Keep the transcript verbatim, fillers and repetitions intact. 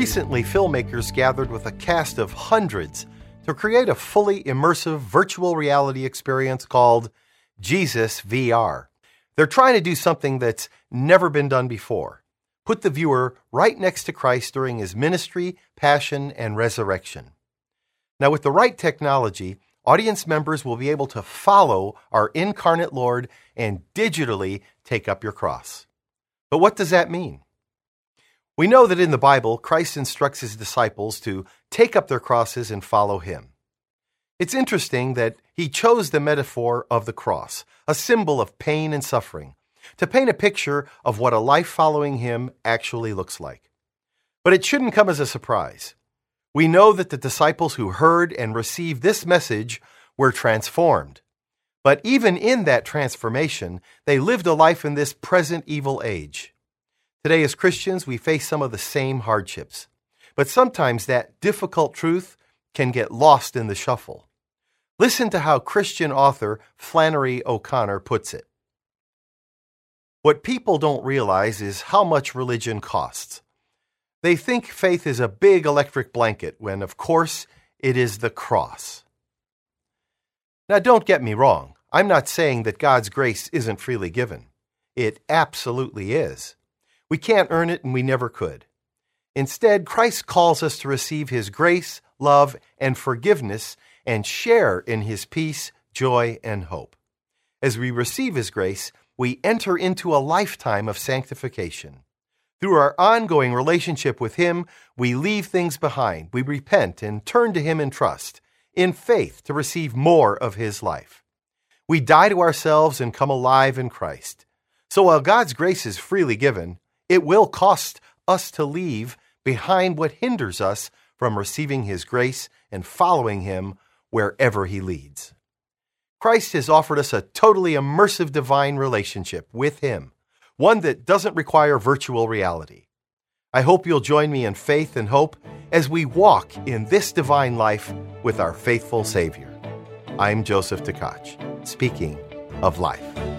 Recently, filmmakers gathered with a cast of hundreds to create a fully immersive virtual reality experience called Jesus V R. They're trying to do something that's never been done before. Put the viewer right next to Christ during his ministry, passion, and resurrection. Now, with the right technology, audience members will be able to follow our incarnate Lord and digitally take up your cross. But what does that mean? We know that in the Bible, Christ instructs his disciples to take up their crosses and follow him. It's interesting that he chose the metaphor of the cross, a symbol of pain and suffering, to paint a picture of what a life following him actually looks like. But it shouldn't come as a surprise. We know that the disciples who heard and received this message were transformed. But even in that transformation, they lived a life in this present evil age. Today, as Christians, we face some of the same hardships. But sometimes that difficult truth can get lost in the shuffle. Listen to how Christian author Flannery O'Connor puts it. What people don't realize is how much religion costs. They think faith is a big electric blanket when, of course, it is the cross. Now, don't get me wrong. I'm not saying that God's grace isn't freely given. It absolutely is. We can't earn it, and we never could. Instead, Christ calls us to receive his grace, love, and forgiveness and share in his peace, joy, and hope. As we receive his grace, we enter into a lifetime of sanctification. Through our ongoing relationship with him, we leave things behind. We repent and turn to him in trust, in faith to receive more of his life. We die to ourselves and come alive in Christ. So while God's grace is freely given, it will cost us to leave behind what hinders us from receiving his grace and following him wherever he leads. Christ has offered us a totally immersive divine relationship with him, one that doesn't require virtual reality. I hope you'll join me in faith and hope as we walk in this divine life with our faithful Savior. I'm Joseph Tkach, speaking of life.